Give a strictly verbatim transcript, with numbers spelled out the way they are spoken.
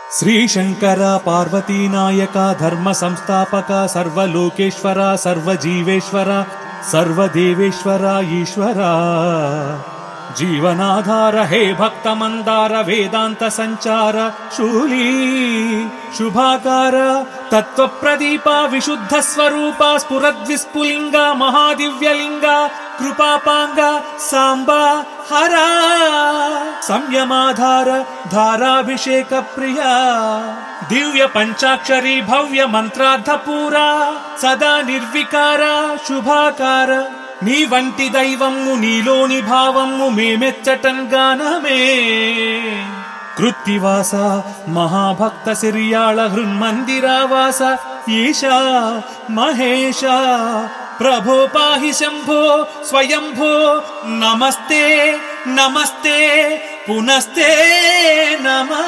శ్రీశంకర పార్వతీనాయక ధర్మ సంస్థాపక సర్వలోకేశ్వర సర్వజీవేశ్వర సర్వదేవేశ్వర ఈశ్వర జీవనాధార హే భక్త మందార వేదాంత సంచార శూలీ శుభాకార తత్వ ప్రదీప విశుద్ధ స్వరూప స్ఫురద్విస్ఫులింగ మహాదివ్యలింగ కృపాపాంగ సాంబా హర సంయమాధార ధారాభిషేక ప్రియ దివ్య పంచాక్షరీ భవ్య మంత్రార్థ పూరా సదా నిర్వికార శుభాకార నీ వంటి దైవము నీలోని భావము మేమెచ్చటన్ గానమే కృత్తివాస మహాభక్త సిరియాళ హృన్మందిరావాస ఈశా మహేశ ప్రభో పాహి శంభో స్వయంభో నమస్తే నమస్తే పునస్తే నమః.